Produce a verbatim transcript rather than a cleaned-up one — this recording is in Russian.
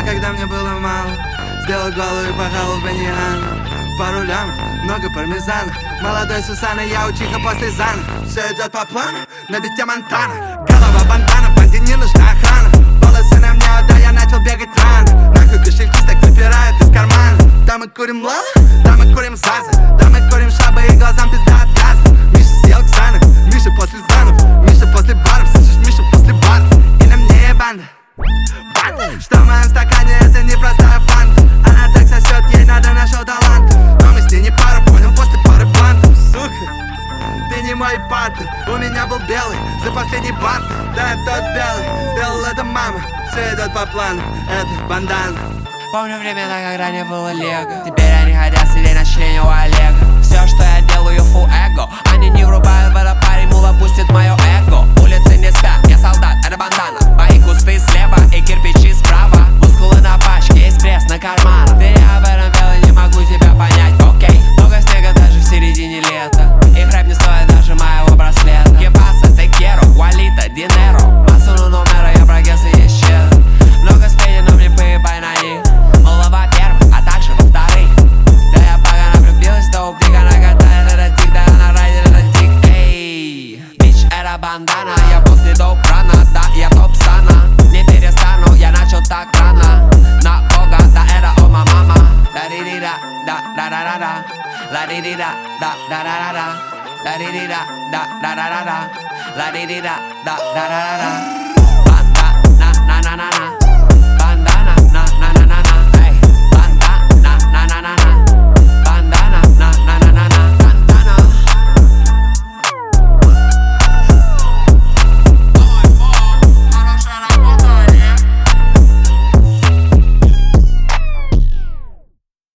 когда мне было мало, сделал голову и пахал в баньяна. Пару лямов, много пармезана. Молодой Сусана, я учиха после Зана. Все идет по плану, на бите Монтана. Голова бандана, банде не нужна охрана. Волосы на мне, да я начал бегать рано. Нахуй кошельки так выпирают из кармана. Да мы курим лала, да мы курим Заза. Да мы курим шабы и глазам пизда от газа. Миша съел Ксанов, Миша после Занов. Миша после баров, слышишь, Миша после баров. И на мне банда, банда. Что в моем стакане, это не простая фанта. Она так сосет, ей надо нашел талант. Но мы с ней не пара, понял, после пары блантов. Сука, ты не мой партнер. У меня был белый за последний бант. Да, тот белый, сделал это мама. Все идет по плану, это бандана. Помню времена, когда не было лего. Теперь они хотят сидеть на члене у Олега. Все, что я делаю, фу эго. Они не врубают в это, парень, мула пустит мое эго. Улицы не спят, я солдат, это бандана. Мои кусты слева и кирпичи справа. Мускулы на пачке, есть пресс на карман. Ты об этом белый, не могу тебя понять, окей. Много снега даже в середине лета. Их рэп не стоит даже моего браслета. Кепаса, текеро, Гуалита, Динеро. Масуну номера, я прогресс и есть щедро. Много спеди, но мне поебай на них. Мол, во-первых, а также во-вторых. Да я погано влюбилась, доуп, дик, она катает этот тик. Да она райдер этот тик, эй. Бич, это бандана, я после доуп рана. Да, я топ-сана, не перестану, я начал так рано. На бога, да это о ма мама. Да-ди-ди-да, да-да-да-да-да. Ла-ди-ди-да, да-да-да-да-да. Да-ди-ди-да, да-да-да-да-да. Ла-ди-ди-да, да-да-да-да-да. Банда, на-на-на-на-на.